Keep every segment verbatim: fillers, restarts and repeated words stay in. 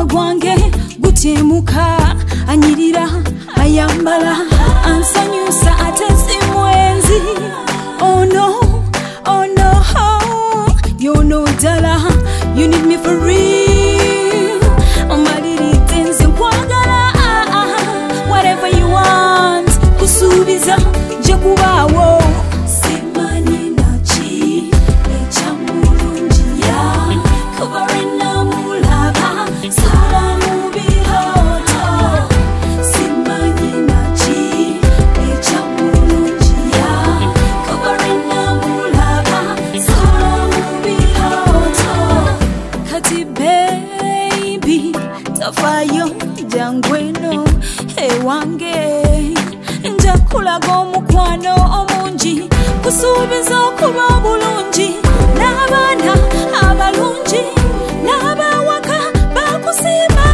Mutima gwange gutemuka anyirira ayambala ansanyusa ate simwenzi. Oh no, oh no, you know dala, you need me for real. Amaliri tenze nkwagala, whatever you want kusubiza je kubawo. Simani nachi echamulunjia kubarena mulaba salamu bihoto. Simani nachi echamulunjia kubarena mulaba salamu bihoto. Kati baby tafayo jangweno ewange njakulaga omukwano omungi kusuubiza okuba bulungi n'abaana abalungi n'abawaka bakusiima.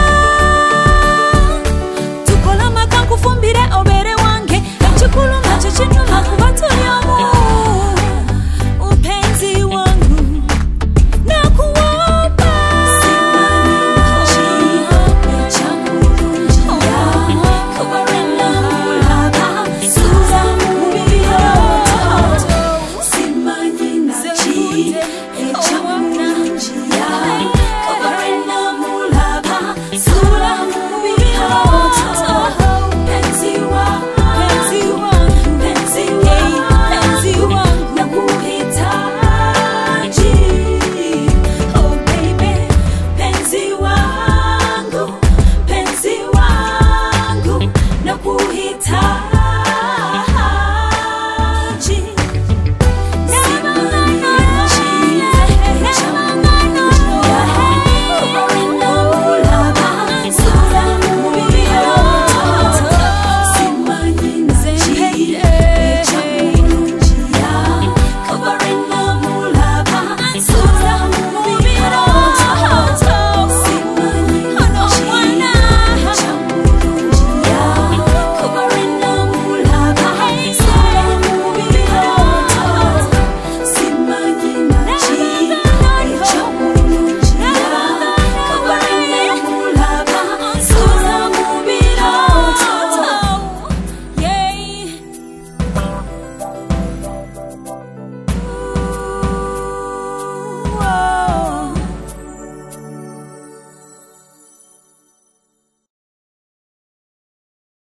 Tukola maka nkufumbire obeere wange ekikuluma kyo kinuma kuba tuli omu. Upenzi wangu nakuomba. Nakuhitaji